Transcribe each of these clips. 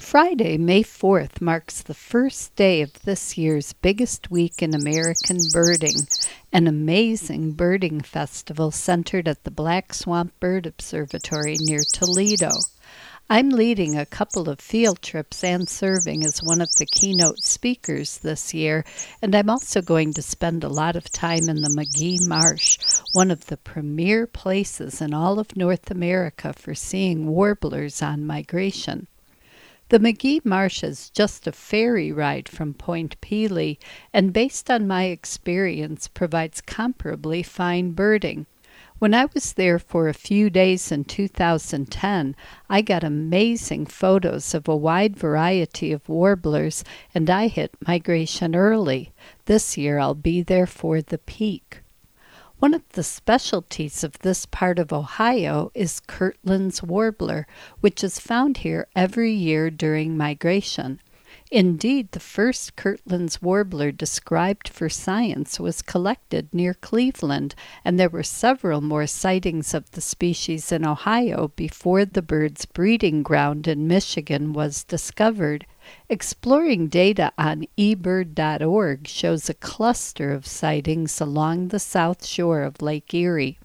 Friday, May 4th, marks the first day of this year's biggest week in American birding, an amazing birding festival centered at the Black Swamp Bird Observatory near Toledo. I'm leading a couple of field trips and serving as one of the keynote speakers this year, and I'm also going to spend a lot of time in the Magee Marsh, one of the premier places in all of North America for seeing warblers on migration. The Magee Marsh is just a ferry ride from Point Pelee, and based on my experience, provides comparably fine birding. When I was there for a few days in 2010, I got amazing photos of a wide variety of warblers, and I hit migration early. This year I'll be there for the peak. One of the specialties of this part of Ohio is Kirtland's warbler, which is found here every year during migration. Indeed, the first Kirtland's warbler described for science was collected near Cleveland, and there were several more sightings of the species in Ohio before the bird's breeding ground in Michigan was discovered. Exploring data on eBird.org shows a cluster of sightings along the south shore of Lake Erie.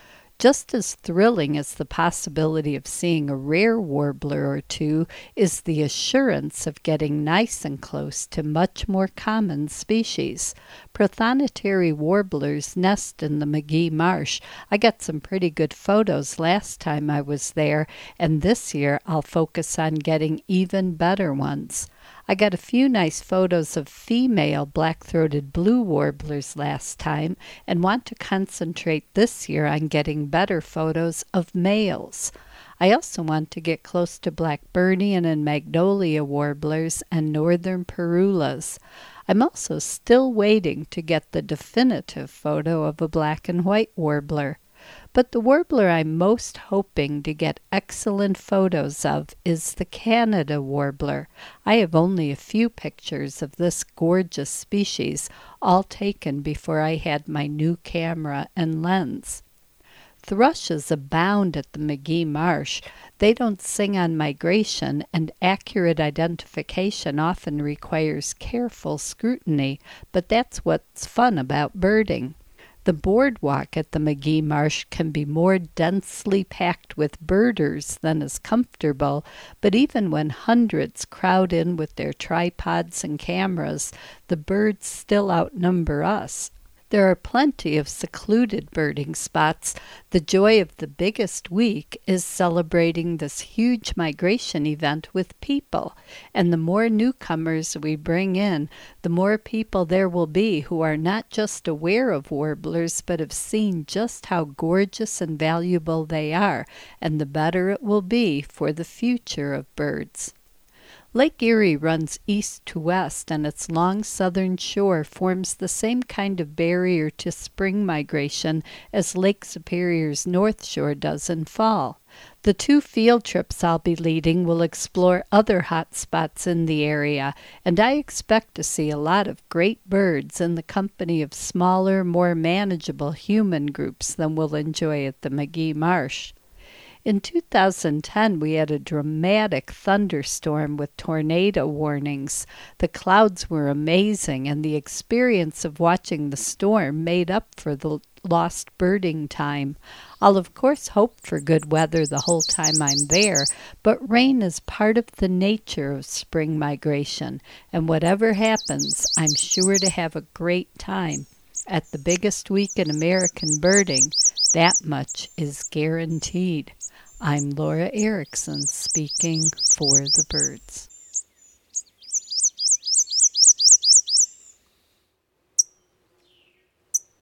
Just as thrilling as the possibility of seeing a rare warbler or two is the assurance of getting nice and close to much more common species. Prothonotary warblers nest in the Magee Marsh. I got some pretty good photos last time I was there, and this year I'll focus on getting even better ones. I got a few nice photos of female black-throated blue warblers last time and want to concentrate this year on getting better photos of males. I also want to get close to Blackburnian and magnolia warblers and northern parulas. I'm also still waiting to get the definitive photo of a black and white warbler. But the warbler I'm most hoping to get excellent photos of is the Canada warbler. I have only a few pictures of this gorgeous species, all taken before I had my new camera and lens. Thrushes abound at the Magee Marsh. They don't sing on migration, and accurate identification often requires careful scrutiny, but that's what's fun about birding. The boardwalk at the Magee Marsh can be more densely packed with birders than is comfortable, but even when hundreds crowd in with their tripods and cameras, the birds still outnumber us. There are plenty of secluded birding spots. The joy of the biggest week is celebrating this huge migration event with people, and the more newcomers we bring in, the more people there will be who are not just aware of warblers but have seen just how gorgeous and valuable they are, and the better it will be for the future of birds. Lake Erie runs east to west, and its long southern shore forms the same kind of barrier to spring migration as Lake Superior's north shore does in fall. The two field trips I'll be leading will explore other hot spots in the area, and I expect to see a lot of great birds in the company of smaller, more manageable human groups than we'll enjoy at the Magee Marsh. In 2010, we had a dramatic thunderstorm with tornado warnings. The clouds were amazing, and the experience of watching the storm made up for the lost birding time. I'll of course hope for good weather the whole time I'm there, but rain is part of the nature of spring migration, and whatever happens, I'm sure to have a great time. At the biggest week in American birding, that much is guaranteed. I'm Laura Erickson, speaking for the birds.